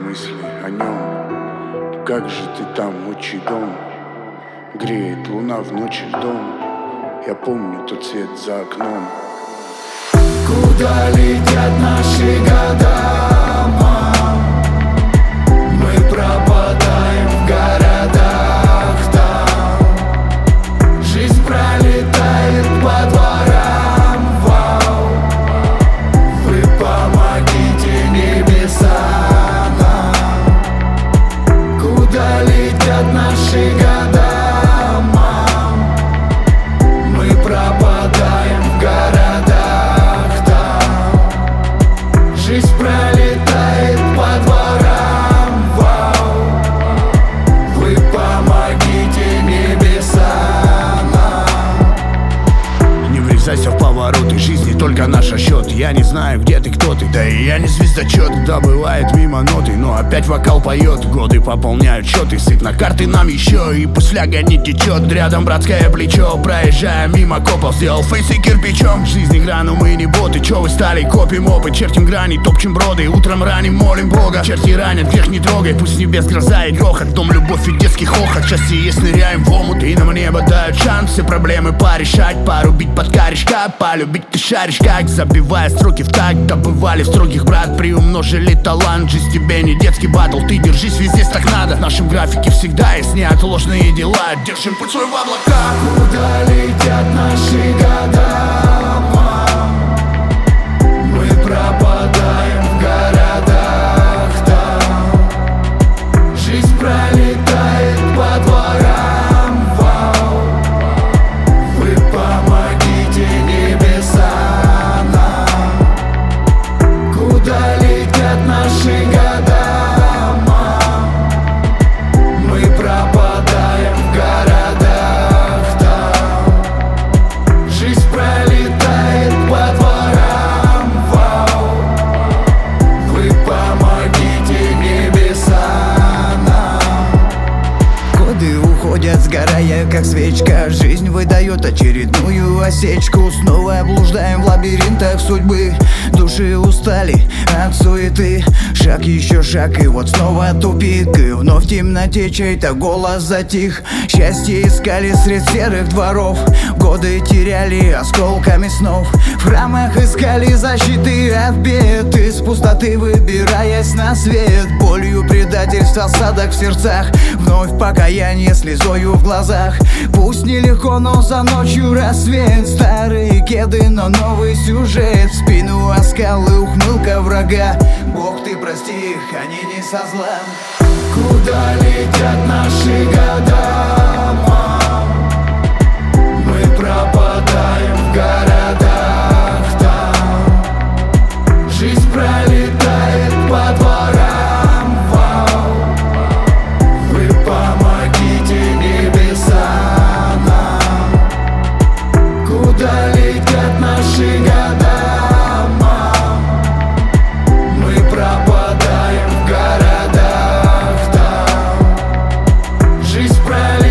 мысли о нем. Как же ты там, отчий дом? Греет луна в ночи льдом. Я помню тот свет за окном. Куда летят наши года, мам? Мы пропадаем в городах там. Жизнь пролетает по дворам, вау. Вы помогите, небеса нам. Куда летят наши года, мам? Мы пропадаем в городах там. Жизнь пролетает по дворам, вау. Вы помогите, небеса нам. Не врезайся в повороты жизни, только наш счет. Я не знаю, где ты, кто ты, да и я не звездочет. Да бывает мимо ноты, но опять вокал поет. Годы пополняют счеты, сыпь на карты нам еще. И пусть фляга не течет, рядом братское плечо. Проезжая мимо копов, сделал фейсы кирпичом. Жизнь игра, но мы не боты, чё вы стали? Копим опыт, чертим грани, топчем броды. Утром раним, молим Бога. Черти ранят, грех не трогай, пусть с небес гроза и грохот. Дом, любовь и детский хохот, счастье есть, ныряем в омут. И нам небо дают шанс все проблемы порешать. Порубить под корешка, полюбить ты шаришь как. Забивая строки в такт, добывали в строгих брат. Приумножили талант, жизнь тебе не детский батл. Ты держись, везде так надо. В нашем графике всегда есть неотложные дела. Держим путь свой в облаках. Куда летят наши года, мам? Мы пропадаем в городах там. Жизнь пролетает по дворам, вау. Вы помогите, небеса нам. Куда летят наши года, мам? Мы пропадаем в городах там. Жизнь пролетает по дворам, вау. Вы помогите, небеса нам. Годы уходят, сгорая как свечка. Жизнь выдает очередную осечку. Снова блуждаем в лабиринтах судьбы. Души устали от суеты. Шаг, еще шаг, и вот снова тупик. И вновь в темноте чей-то голос затих. Счастье искали средь серых дворов. Годы теряли осколками снов. В храмах искали защиты от бед. Из пустоты выбираясь на свет. Болью предательства, осадок в сердцах. Вновь покаяние слезою в глазах. Пусть нелегко, но за ночью рассвет. Старые кеды, но новый сюжет. В спину оскал и ухмылка врага. Бог, ты прости их, они не со зла. Куда летят наши года, мам? Мы пропадаем в городах там. Жизнь пролетает по дворам, вау. Вы помогите, небеса нам. Куда летят наши года, мам? Мы пропадаем в городах там. Жизнь пролетает